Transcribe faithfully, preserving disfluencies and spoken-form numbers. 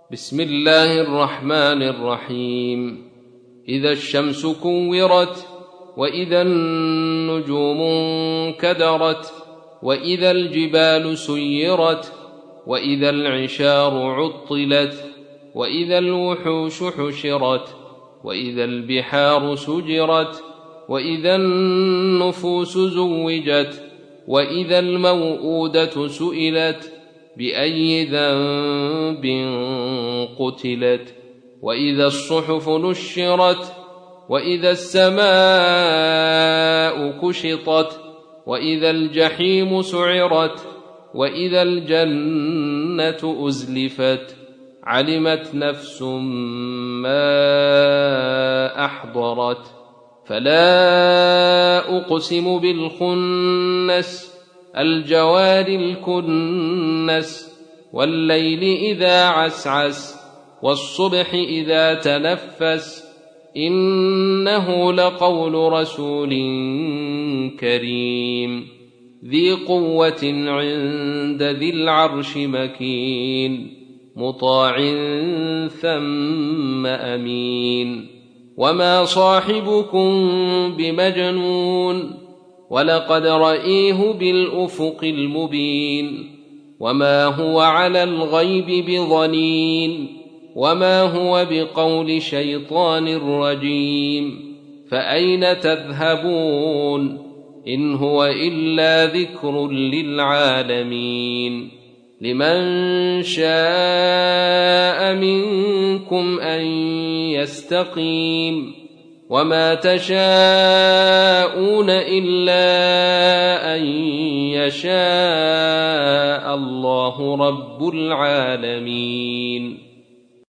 بسم الله الرحمن الرحيم. إذا الشمس كورت، وإذا النجوم انكدرت، وإذا الجبال سيرت، وإذا العشار عطلت، وإذا الوحوش حشرت، وإذا البحار سجرت، وإذا النفوس زوجت، وإذا الموءودة سئلت بأي ذنب قتلت، وإذا الصحف نشرت، وإذا السماء كشطت، وإذا الجحيم سعرت، وإذا الجنة أزلفت. علمت نفس ما أحضرت. فلا أقسم بالخنس الجوار الكنس، والليل إذا عسعس، والصبح إذا تنفس، إنه لقول رسول كريم ذي قوة عند ذي العرش مكين، مطاع ثم أمين. وما صاحبكم بمجنون، ولقد رأيه بالأفق المبين. وما هو على الغيب بضنين، وما هو بقول شيطان رجيم. فأين تذهبون؟ إن هو إلا ذكر للعالمين. لمن شاء منكم أن يستقيم، وما تشاءون إلا أن يشاء الله رب العالمين.